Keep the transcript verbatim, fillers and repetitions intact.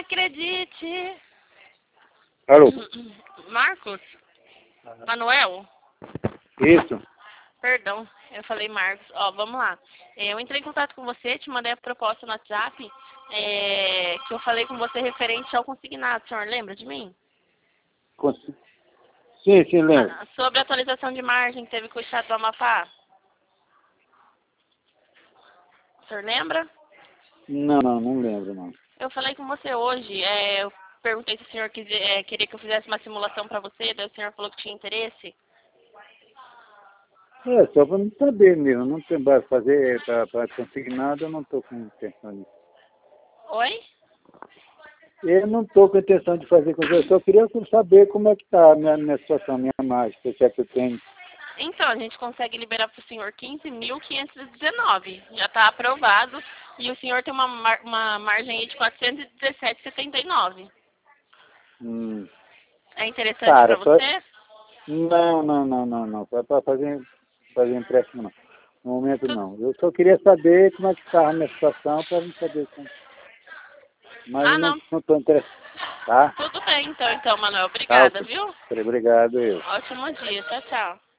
acredite. Alô? Marcos? Manuel? Isso. Perdão, eu falei Marcos. Ó, vamos lá. Eu entrei em contato com você, te mandei a proposta no WhatsApp, é, que eu falei com você referente ao consignado. O senhor lembra de mim? Cons- Sim, sim, lembro. Ah, sobre a atualização de margem que teve com o estado do Amapá. O senhor lembra? Não, não, não lembro, não. Eu falei com você hoje, é, eu perguntei se o senhor quis, é, queria que eu fizesse uma simulação para você, daí o senhor falou que tinha interesse. É, só para não saber mesmo. Não tem para fazer, para consignado, eu não estou com intenção disso. Oi? Eu não estou com intenção de fazer com você. Eu só queria saber como é que está a minha, minha situação, minha margem, se é que eu tenho. Então, a gente consegue liberar para o senhor quinze mil quinhentos e dezenove. Já está aprovado. E o senhor tem uma, mar uma margem aí de quatrocentos e dezessete vírgula setenta e nove. Hum. É interessante para Cara, só... você? Não, não, não, não, não. Para fazer, fazer empréstimo, não. No momento, Tu... não. Eu só queria saber como é que estava a minha situação para não saber como. Mas Ah, eu não não. estou interessado. Tá? Tudo bem, então, então, Manuel. Tá, Obrigada, ok. viu? Obrigado, eu. Ótimo dia. Tchau, tchau.